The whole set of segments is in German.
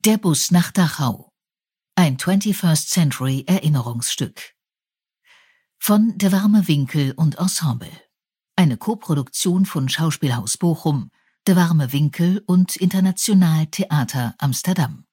Der Bus nach Dachau. Ein 21st Century Erinnerungsstück. Von De Warme Winkel und Ensemble. Eine Koproduktion von Schauspielhaus Bochum, De Warme Winkel und International Theater Amsterdam.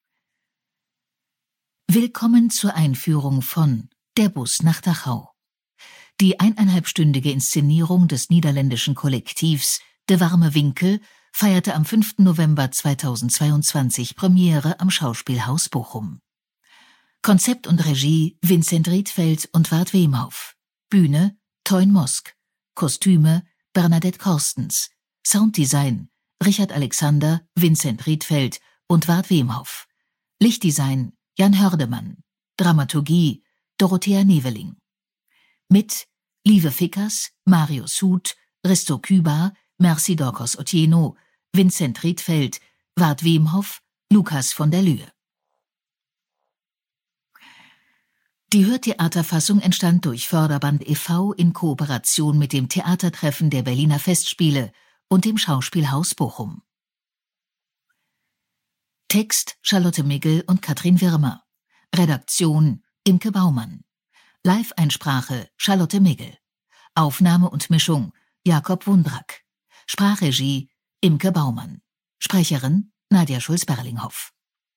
Willkommen zur Einführung von Der Bus nach Dachau. Die 1,5-stündige Inszenierung des niederländischen Kollektivs De Warme Winkel feierte am 5. November 2022 Premiere am Schauspielhaus Bochum. Konzept und Regie Vincent Rietfeld und Ward Wemhoff. Bühne Teun Mosk. Kostüme Bernadette Korstens. Sounddesign Richard Alexander, Vincent Rietfeld und Ward Wemhoff. Lichtdesign Jan Hördemann. Dramaturgie Dorothea Neveling. Mit Lieve Fickers, Marius Huth, Risto Kübar, Merci Dorcos Otieno, Vincent Rietfeld, Ward Wemhoff, Lukas von der Lühe. Die Hörtheaterfassung entstand durch Förderband e.V. in Kooperation mit dem Theatertreffen der Berliner Festspiele und dem Schauspielhaus Bochum. Text Charlotte Migl und Katrin Wirmer. Redaktion Imke Baumann. Live-Einsprache Charlotte Migl. Aufnahme und Mischung Jakob Wundrack. Sprachregie Imke Baumann. Sprecherin Nadja Schulz-Berlinghoff.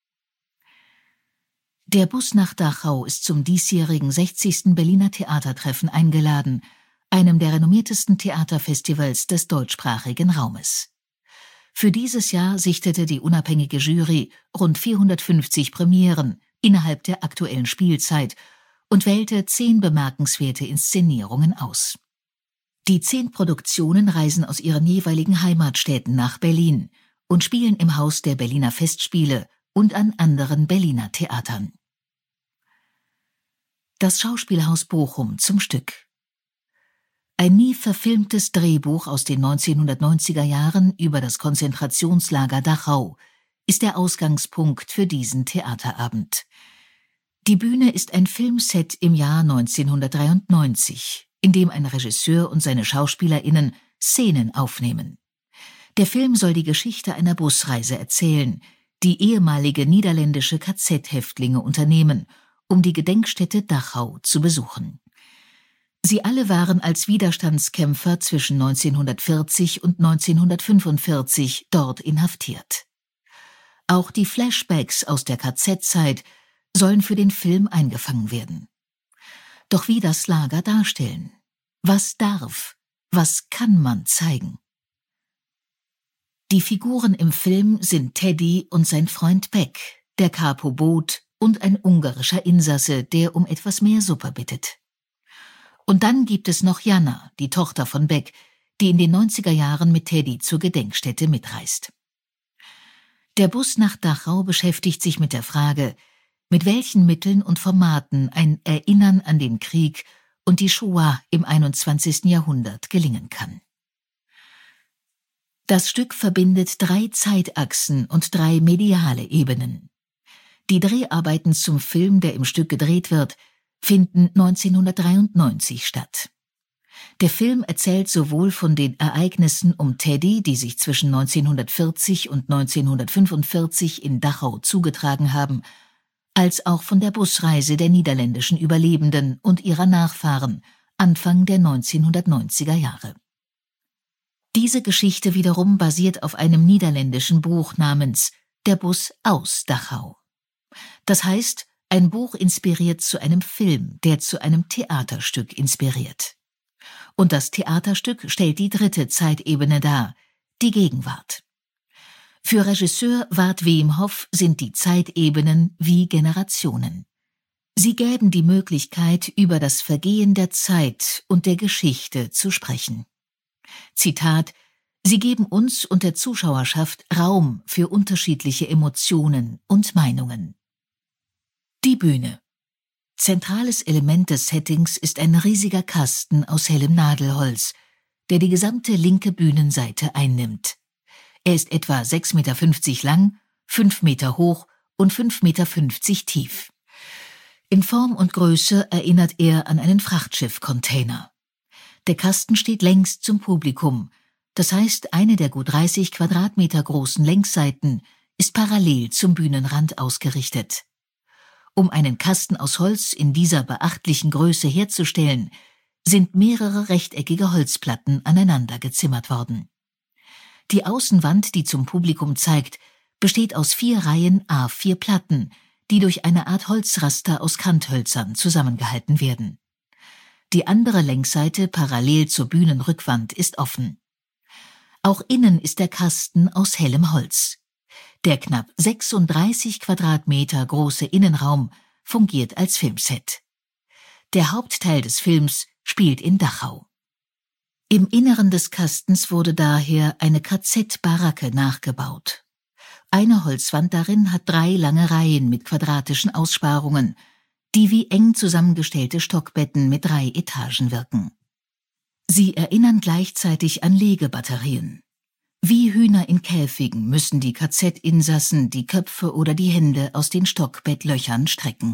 Der Bus nach Dachau ist zum diesjährigen 60. Berliner Theatertreffen eingeladen, einem der renommiertesten Theaterfestivals des deutschsprachigen Raumes. Für dieses Jahr sichtete die unabhängige Jury rund 450 Premieren innerhalb der aktuellen Spielzeit und wählte 10 bemerkenswerte Inszenierungen aus. Die 10 Produktionen reisen aus ihren jeweiligen Heimatstädten nach Berlin und spielen im Haus der Berliner Festspiele und an anderen Berliner Theatern. Das Schauspielhaus Bochum zum Stück. Ein nie verfilmtes Drehbuch aus den 1990er Jahren über das Konzentrationslager Dachau ist der Ausgangspunkt für diesen Theaterabend. Die Bühne ist ein Filmset im Jahr 1993, in dem ein Regisseur und seine SchauspielerInnen Szenen aufnehmen. Der Film soll die Geschichte einer Busreise erzählen, die ehemalige niederländische KZ-Häftlinge unternehmen, um die Gedenkstätte Dachau zu besuchen. Sie alle waren als Widerstandskämpfer zwischen 1940 und 1945 dort inhaftiert. Auch die Flashbacks aus der KZ-Zeit sollen für den Film eingefangen werden. Doch wie das Lager darstellen? Was darf, was kann man zeigen? Die Figuren im Film sind Teddy und sein Freund Beck, der Capo Boot und ein ungarischer Insasse, der um etwas mehr Suppe bittet. Und dann gibt es noch Jana, die Tochter von Beck, die in den 90er Jahren mit Teddy zur Gedenkstätte mitreist. Der Bus nach Dachau beschäftigt sich mit der Frage, mit welchen Mitteln und Formaten ein Erinnern an den Krieg und die Shoah im 21. Jahrhundert gelingen kann. Das Stück verbindet 3 Zeitachsen und 3 mediale Ebenen. Die Dreharbeiten zum Film, der im Stück gedreht wird, finden 1993 statt. Der Film erzählt sowohl von den Ereignissen um Teddy, die sich zwischen 1940 und 1945 in Dachau zugetragen haben, als auch von der Busreise der niederländischen Überlebenden und ihrer Nachfahren Anfang der 1990er Jahre. Diese Geschichte wiederum basiert auf einem niederländischen Buch namens Der Bus aus Dachau. Das heißt, ein Buch inspiriert zu einem Film, der zu einem Theaterstück inspiriert. Und das Theaterstück stellt die 3. Zeitebene dar, die Gegenwart. Für Regisseur Ward Wemhoff sind die Zeitebenen wie Generationen. Sie gäben die Möglichkeit, über das Vergehen der Zeit und der Geschichte zu sprechen. Zitat: Sie geben uns und der Zuschauerschaft Raum für unterschiedliche Emotionen und Meinungen. Die Bühne. Zentrales Element des Settings ist ein riesiger Kasten aus hellem Nadelholz, der die gesamte linke Bühnenseite einnimmt. Er ist etwa 6,50 Meter lang, 5 Meter hoch und 5,50 Meter tief. In Form und Größe erinnert er an einen Frachtschiff-Container. Der Kasten steht längs zum Publikum, das heißt, eine der gut 30 Quadratmeter großen Längsseiten ist parallel zum Bühnenrand ausgerichtet. Um einen Kasten aus Holz in dieser beachtlichen Größe herzustellen, sind mehrere rechteckige Holzplatten aneinander gezimmert worden. Die Außenwand, die zum Publikum zeigt, besteht aus 4 Reihen A4 Platten, die durch eine Art Holzraster aus Kanthölzern zusammengehalten werden. Die andere Längsseite parallel zur Bühnenrückwand ist offen. Auch innen ist der Kasten aus hellem Holz. Der knapp 36 Quadratmeter große Innenraum fungiert als Filmset. Der Hauptteil des Films spielt in Dachau. Im Inneren des Kastens wurde daher eine KZ-Baracke nachgebaut. Eine Holzwand darin hat 3 lange Reihen mit quadratischen Aussparungen, die wie eng zusammengestellte Stockbetten mit 3 Etagen wirken. Sie erinnern gleichzeitig an Legebatterien. Wie Hühner in Käfigen müssen die KZ-Insassen die Köpfe oder die Hände aus den Stockbettlöchern strecken.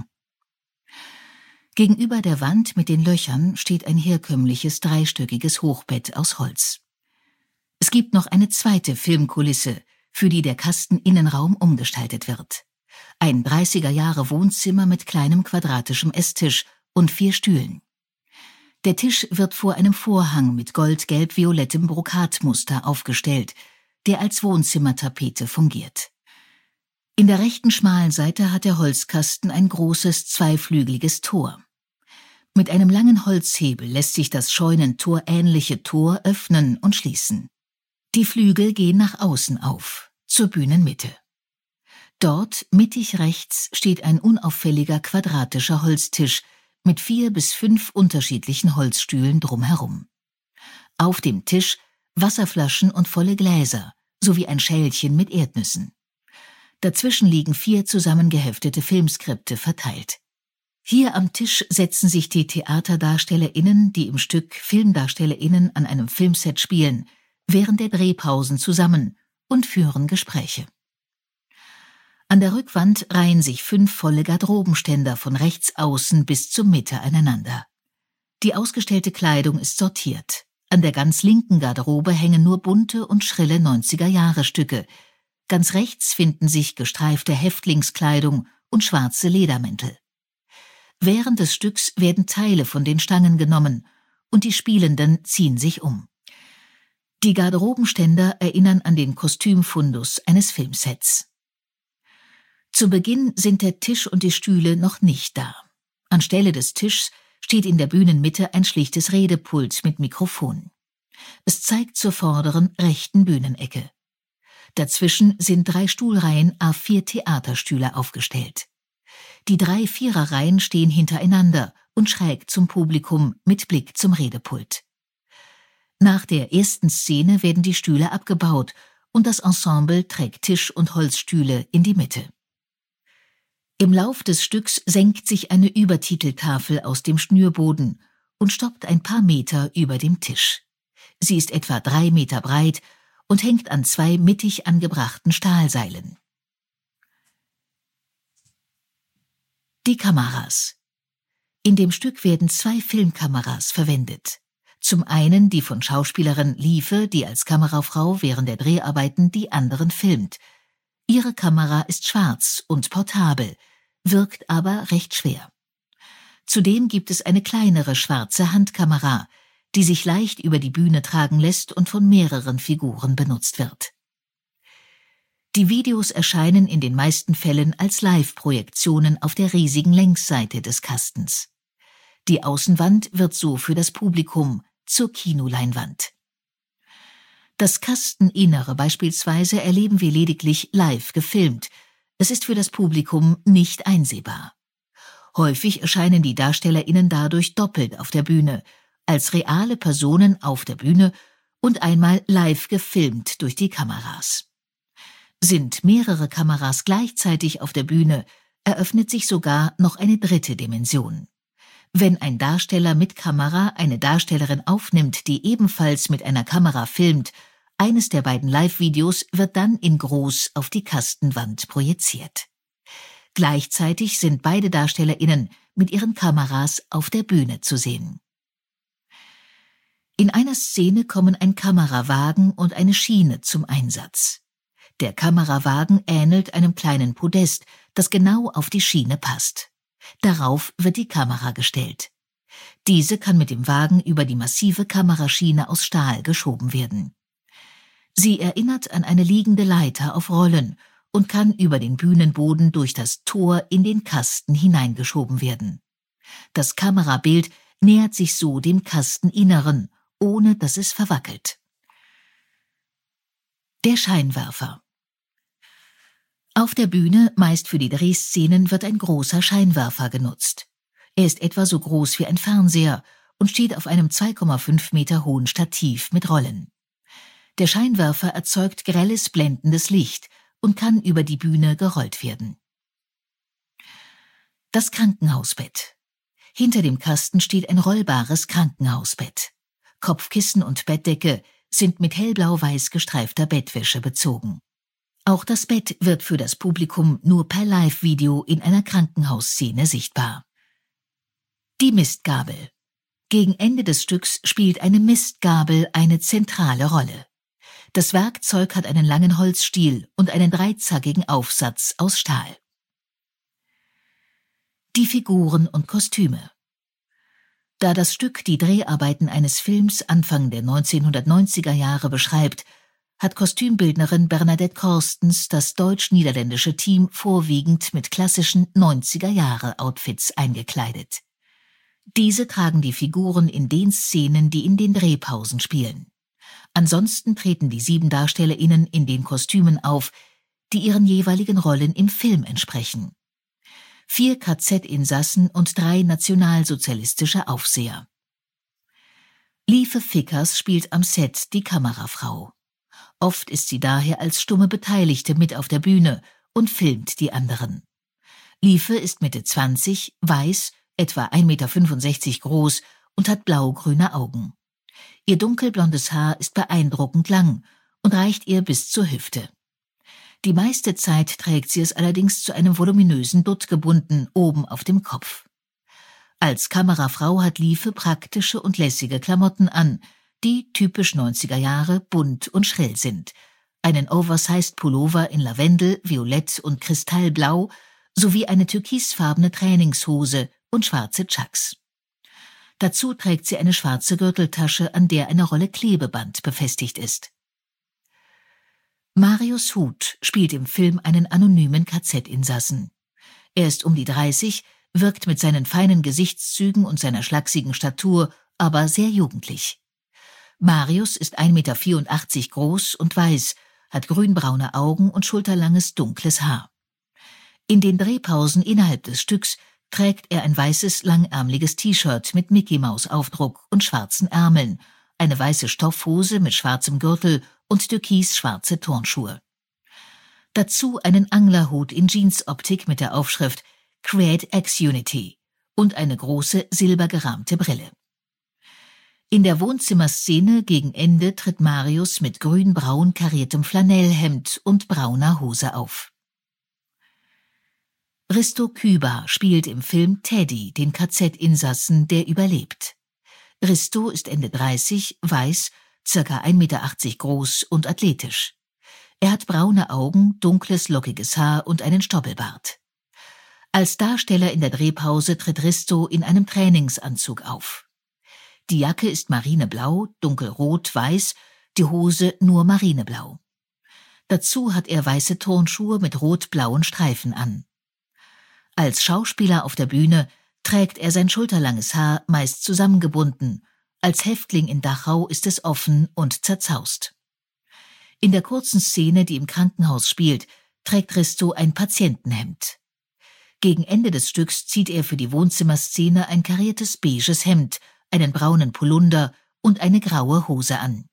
Gegenüber der Wand mit den Löchern steht ein herkömmliches dreistöckiges Hochbett aus Holz. Es gibt noch eine zweite Filmkulisse, für die der Kasteninnenraum umgestaltet wird. Ein 30er-Jahre-Wohnzimmer mit kleinem quadratischem Esstisch und 4 Stühlen. Der Tisch wird vor einem Vorhang mit gold-gelb-violettem Brokatmuster aufgestellt, der als Wohnzimmertapete fungiert. In der rechten schmalen Seite hat der Holzkasten ein großes zweiflügeliges Tor. Mit einem langen Holzhebel lässt sich das scheunentorähnliche Tor öffnen und schließen. Die Flügel gehen nach außen auf, zur Bühnenmitte. Dort, mittig rechts, steht ein unauffälliger quadratischer Holztisch mit 4 bis 5 unterschiedlichen Holzstühlen drumherum. Auf dem Tisch Wasserflaschen und volle Gläser sowie ein Schälchen mit Erdnüssen. Dazwischen liegen 4 zusammengeheftete Filmskripte verteilt. Hier am Tisch setzen sich die TheaterdarstellerInnen, die im Stück FilmdarstellerInnen an einem Filmset spielen, während der Drehpausen zusammen und führen Gespräche. An der Rückwand reihen sich 5 volle Garderobenständer von rechts außen bis zur Mitte aneinander. Die ausgestellte Kleidung ist sortiert. An der ganz linken Garderobe hängen nur bunte und schrille 90er-Jahre-Stücke. Ganz rechts finden sich gestreifte Häftlingskleidung und schwarze Ledermäntel. Während des Stücks werden Teile von den Stangen genommen und die Spielenden ziehen sich um. Die Garderobenständer erinnern an den Kostümfundus eines Filmsets. Zu Beginn sind der Tisch und die Stühle noch nicht da. Anstelle des Tischs steht in der Bühnenmitte ein schlichtes Redepult mit Mikrofon. Es zeigt zur vorderen rechten Bühnenecke. Dazwischen sind 3 Stuhlreihen A4 Theaterstühle aufgestellt. Die 3 Viererreihen stehen hintereinander und schräg zum Publikum mit Blick zum Redepult. Nach der ersten Szene werden die Stühle abgebaut und das Ensemble trägt Tisch und Holzstühle in die Mitte. Im Lauf des Stücks senkt sich eine Übertiteltafel aus dem Schnürboden und stoppt ein paar Meter über dem Tisch. Sie ist etwa 3 Meter breit und hängt an 2 mittig angebrachten Stahlseilen. Die Kameras. In dem Stück werden 2 Filmkameras verwendet. Zum einen die von Schauspielerin Liefe, die als Kamerafrau während der Dreharbeiten die anderen filmt. Ihre Kamera ist schwarz und portabel, wirkt aber recht schwer. Zudem gibt es eine kleinere schwarze Handkamera, die sich leicht über die Bühne tragen lässt und von mehreren Figuren benutzt wird. Die Videos erscheinen in den meisten Fällen als Live-Projektionen auf der riesigen Längsseite des Kastens. Die Außenwand wird so für das Publikum zur Kinoleinwand. Das Kasteninnere beispielsweise erleben wir lediglich live gefilmt. Es ist für das Publikum nicht einsehbar. Häufig erscheinen die DarstellerInnen dadurch doppelt auf der Bühne, als reale Personen auf der Bühne und einmal live gefilmt durch die Kameras. Sind mehrere Kameras gleichzeitig auf der Bühne, eröffnet sich sogar noch eine dritte Dimension. Wenn ein Darsteller mit Kamera eine Darstellerin aufnimmt, die ebenfalls mit einer Kamera filmt, eines der beiden Live-Videos wird dann in groß auf die Kastenwand projiziert. Gleichzeitig sind beide DarstellerInnen mit ihren Kameras auf der Bühne zu sehen. In einer Szene kommen ein Kamerawagen und eine Schiene zum Einsatz. Der Kamerawagen ähnelt einem kleinen Podest, das genau auf die Schiene passt. Darauf wird die Kamera gestellt. Diese kann mit dem Wagen über die massive Kameraschiene aus Stahl geschoben werden. Sie erinnert an eine liegende Leiter auf Rollen und kann über den Bühnenboden durch das Tor in den Kasten hineingeschoben werden. Das Kamerabild nähert sich so dem Kasteninneren, ohne dass es verwackelt. Der Scheinwerfer. Auf der Bühne, meist für die Drehszenen, wird ein großer Scheinwerfer genutzt. Er ist etwa so groß wie ein Fernseher und steht auf einem 2,5 Meter hohen Stativ mit Rollen. Der Scheinwerfer erzeugt grelles, blendendes Licht und kann über die Bühne gerollt werden. Das Krankenhausbett. Hinter dem Kasten steht ein rollbares Krankenhausbett. Kopfkissen und Bettdecke sind mit hellblau-weiß gestreifter Bettwäsche bezogen. Auch das Bett wird für das Publikum nur per Live-Video in einer Krankenhausszene sichtbar. Die Mistgabel. Gegen Ende des Stücks spielt eine Mistgabel eine zentrale Rolle. Das Werkzeug hat einen langen Holzstiel und einen dreizackigen Aufsatz aus Stahl. Die Figuren und Kostüme. Da das Stück die Dreharbeiten eines Films Anfang der 1990er Jahre beschreibt, hat Kostümbildnerin Bernadette Korstens das deutsch-niederländische Team vorwiegend mit klassischen 90er-Jahre-Outfits eingekleidet. Diese tragen die Figuren in den Szenen, die in den Drehpausen spielen. Ansonsten treten die 7 DarstellerInnen in den Kostümen auf, die ihren jeweiligen Rollen im Film entsprechen. 4 KZ-Insassen und 3 nationalsozialistische Aufseher. Lieve Fickers spielt am Set die Kamerafrau. Oft ist sie daher als stumme Beteiligte mit auf der Bühne und filmt die anderen. Lieve ist Mitte 20, weiß, etwa 1,65 Meter groß und hat blau-grüne Augen. Ihr dunkelblondes Haar ist beeindruckend lang und reicht ihr bis zur Hüfte. Die meiste Zeit trägt sie es allerdings zu einem voluminösen Dutt gebunden, oben auf dem Kopf. Als Kamerafrau hat Lieve praktische und lässige Klamotten an, die typisch 90er Jahre bunt und schrill sind. Einen Oversized Pullover in Lavendel, Violett und Kristallblau sowie eine türkisfarbene Trainingshose und schwarze Chucks. Dazu trägt sie eine schwarze Gürteltasche, an der eine Rolle Klebeband befestigt ist. Marius Huth spielt im Film einen anonymen KZ-Insassen. Er ist um die 30, wirkt mit seinen feinen Gesichtszügen und seiner schlachsigen Statur aber sehr jugendlich. Marius ist 1,84 Meter groß und weiß, hat grünbraune Augen und schulterlanges dunkles Haar. In den Drehpausen innerhalb des Stücks trägt er ein weißes, langärmeliges T-Shirt mit Mickey-Maus-Aufdruck und schwarzen Ärmeln, eine weiße Stoffhose mit schwarzem Gürtel und türkisschwarze Turnschuhe. Dazu einen Anglerhut in Jeansoptik mit der Aufschrift Create X Unity und eine große, silbergerahmte Brille. In der Wohnzimmerszene gegen Ende tritt Marius mit grün-braun kariertem Flanellhemd und brauner Hose auf. Risto Küber spielt im Film Teddy, den KZ-Insassen, der überlebt. Risto ist Ende 30, weiß, ca. 1,80 Meter groß und athletisch. Er hat braune Augen, dunkles, lockiges Haar und einen Stoppelbart. Als Darsteller in der Drehpause tritt Risto in einem Trainingsanzug auf. Die Jacke ist marineblau, dunkelrot-weiß, die Hose nur marineblau. Dazu hat er weiße Turnschuhe mit rot-blauen Streifen an. Als Schauspieler auf der Bühne trägt er sein schulterlanges Haar meist zusammengebunden. Als Häftling in Dachau ist es offen und zerzaust. In der kurzen Szene, die im Krankenhaus spielt, trägt Risto ein Patientenhemd. Gegen Ende des Stücks zieht er für die Wohnzimmerszene ein kariertes beiges Hemd, einen braunen Polunder und eine graue Hose an.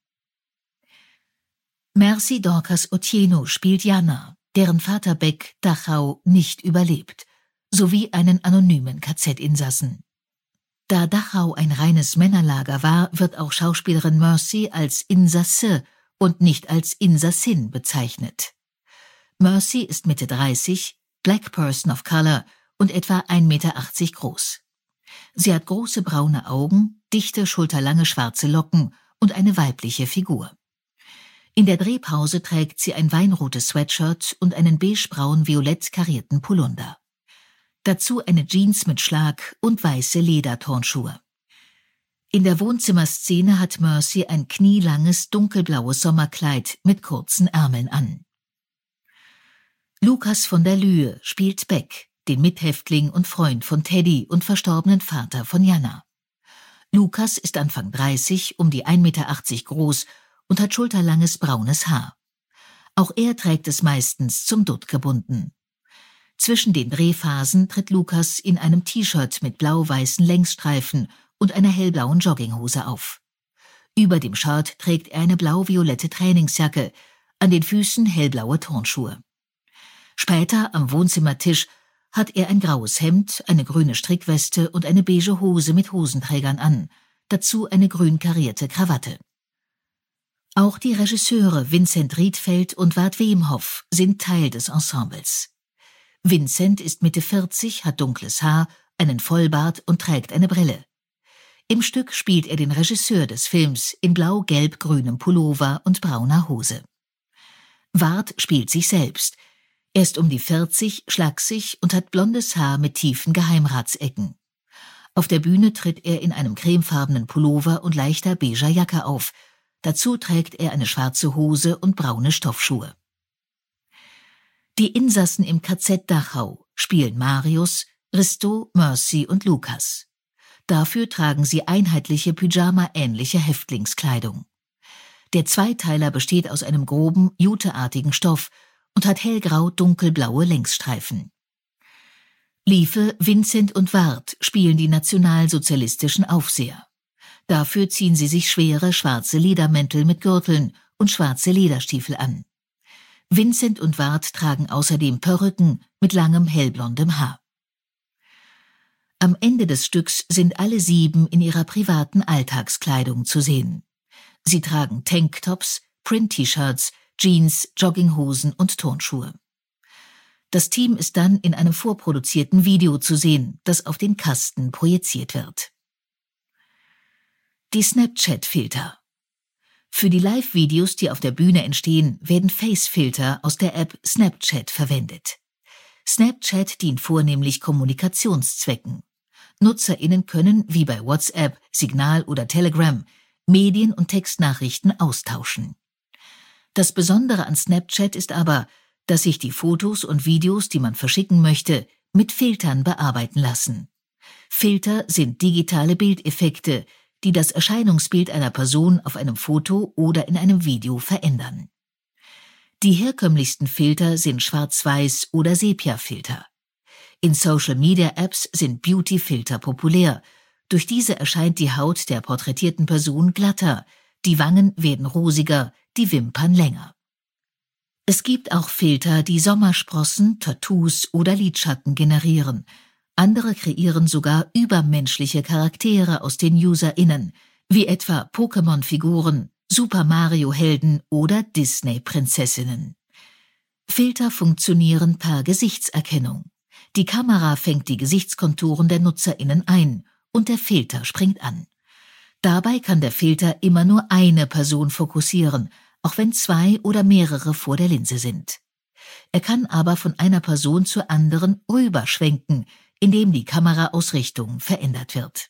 Merci Dorcas Otieno spielt Jana, deren Vater Beck Dachau nicht überlebt, sowie einen anonymen KZ-Insassen. Da Dachau ein reines Männerlager war, wird auch Schauspielerin Mercy als Insasse und nicht als Insassin bezeichnet. Mercy ist Mitte 30, Black Person of Color und etwa 1,80 Meter groß. Sie hat große braune Augen, dichte, schulterlange schwarze Locken und eine weibliche Figur. In der Drehpause trägt sie ein weinrotes Sweatshirt und einen beigebraun-violett karierten Pullover. Dazu eine Jeans mit Schlag und weiße Lederturnschuhe. In der Wohnzimmerszene hat Mercy ein knielanges, dunkelblaues Sommerkleid mit kurzen Ärmeln an. Lukas von der Lühe spielt Beck, den Mithäftling und Freund von Teddy und verstorbenen Vater von Jana. Lukas ist Anfang 30, um die 1,80 Meter groß und hat schulterlanges braunes Haar. Auch er trägt es meistens zum Dutt gebunden. Zwischen den Drehphasen tritt Lukas in einem T-Shirt mit blau-weißen Längsstreifen und einer hellblauen Jogginghose auf. Über dem Shirt trägt er eine blau-violette Trainingsjacke, an den Füßen hellblaue Turnschuhe. Später am Wohnzimmertisch hat er ein graues Hemd, eine grüne Strickweste und eine beige Hose mit Hosenträgern an, dazu eine grün karierte Krawatte. Auch die Regisseure Vincent Riedfeld und Ward Wemhoff sind Teil des Ensembles. Vincent ist Mitte 40, hat dunkles Haar, einen Vollbart und trägt eine Brille. Im Stück spielt er den Regisseur des Films in blau-gelb-grünem Pullover und brauner Hose. Ward spielt sich selbst. Er ist um die 40, schlaksig und hat blondes Haar mit tiefen Geheimratsecken. Auf der Bühne tritt er in einem cremefarbenen Pullover und leichter beiger Jacke auf. Dazu trägt er eine schwarze Hose und braune Stoffschuhe. Die Insassen im KZ Dachau spielen Marius, Risto, Mercy und Lukas. Dafür tragen sie einheitliche Pyjama-ähnliche Häftlingskleidung. Der Zweiteiler besteht aus einem groben, juteartigen Stoff und hat hellgrau-dunkelblaue Längsstreifen. Liefe, Vincent und Ward spielen die nationalsozialistischen Aufseher. Dafür ziehen sie sich schwere schwarze Ledermäntel mit Gürteln und schwarze Lederstiefel an. Vincent und Ward tragen außerdem Perücken mit langem hellblondem Haar. Am Ende des Stücks sind alle 7 in ihrer privaten Alltagskleidung zu sehen. Sie tragen Tanktops, Print-T-Shirts, Jeans, Jogginghosen und Turnschuhe. Das Team ist dann in einem vorproduzierten Video zu sehen, das auf den Kasten projiziert wird. Die Snapchat-Filter. Für die Live-Videos, die auf der Bühne entstehen, werden Face-Filter aus der App Snapchat verwendet. Snapchat dient vornehmlich Kommunikationszwecken. NutzerInnen können, wie bei WhatsApp, Signal oder Telegram, Medien- und Textnachrichten austauschen. Das Besondere an Snapchat ist aber, dass sich die Fotos und Videos, die man verschicken möchte, mit Filtern bearbeiten lassen. Filter sind digitale Bildeffekte, die das Erscheinungsbild einer Person auf einem Foto oder in einem Video verändern. Die herkömmlichsten Filter sind Schwarz-Weiß- oder Sepia-Filter. In Social-Media-Apps sind Beauty-Filter populär. Durch diese erscheint die Haut der porträtierten Person glatter, die Wangen werden rosiger, die Wimpern länger. Es gibt auch Filter, die Sommersprossen, Tattoos oder Lidschatten generieren. Andere kreieren sogar übermenschliche Charaktere aus den UserInnen, wie etwa Pokémon-Figuren, Super Mario-Helden oder Disney-Prinzessinnen. Filter funktionieren per Gesichtserkennung. Die Kamera fängt die Gesichtskonturen der NutzerInnen ein und der Filter springt an. Dabei kann der Filter immer nur eine Person fokussieren, auch wenn 2 oder mehrere vor der Linse sind. Er kann aber von einer Person zur anderen rüberschwenken, indem die Kameraausrichtung verändert wird.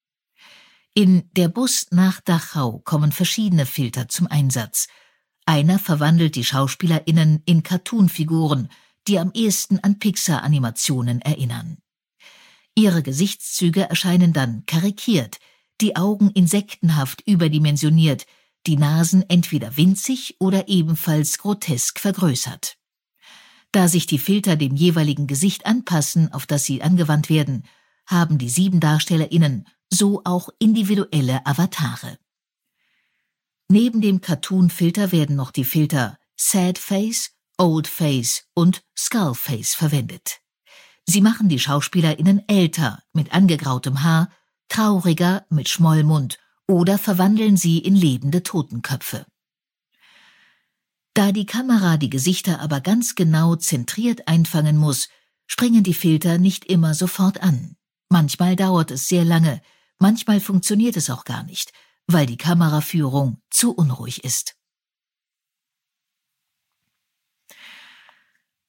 In Der Bus nach Dachau kommen verschiedene Filter zum Einsatz. Einer verwandelt die SchauspielerInnen in Cartoonfiguren, die am ehesten an Pixar-Animationen erinnern. Ihre Gesichtszüge erscheinen dann karikiert, die Augen insektenhaft überdimensioniert, die Nasen entweder winzig oder ebenfalls grotesk vergrößert. Da sich die Filter dem jeweiligen Gesicht anpassen, auf das sie angewandt werden, haben die 7 DarstellerInnen so auch individuelle Avatare. Neben dem Cartoon-Filter werden noch die Filter Sad Face, Old Face und Skull Face verwendet. Sie machen die SchauspielerInnen älter, mit angegrautem Haar, trauriger, mit Schmollmund oder verwandeln sie in lebende Totenköpfe. Da die Kamera die Gesichter aber ganz genau zentriert einfangen muss, springen die Filter nicht immer sofort an. Manchmal dauert es sehr lange, manchmal funktioniert es auch gar nicht, weil die Kameraführung zu unruhig ist.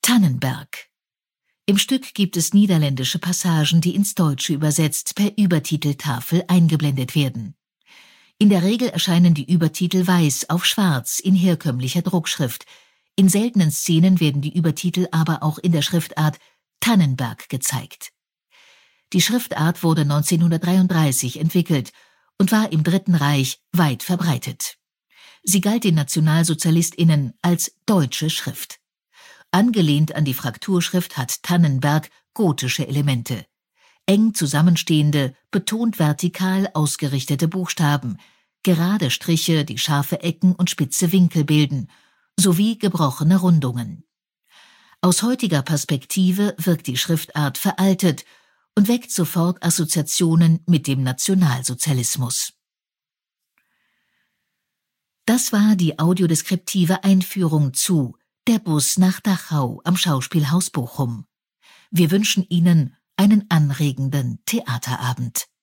Tannenberg. Im Stück gibt es niederländische Passagen, die ins Deutsche übersetzt per Übertiteltafel eingeblendet werden. In der Regel erscheinen die Übertitel weiß auf schwarz in herkömmlicher Druckschrift. In seltenen Szenen werden die Übertitel aber auch in der Schriftart Tannenberg gezeigt. Die Schriftart wurde 1933 entwickelt und war im Dritten Reich weit verbreitet. Sie galt den NationalsozialistInnen als deutsche Schrift. Angelehnt an die Frakturschrift hat Tannenberg gotische Elemente. Eng zusammenstehende, betont vertikal ausgerichtete Buchstaben, gerade Striche, die scharfe Ecken und spitze Winkel bilden, sowie gebrochene Rundungen. Aus heutiger Perspektive wirkt die Schriftart veraltet und weckt sofort Assoziationen mit dem Nationalsozialismus. Das war die audiodeskriptive Einführung zu Der Bus nach Dachau am Schauspielhaus Bochum. Wir wünschen Ihnen einen anregenden Theaterabend.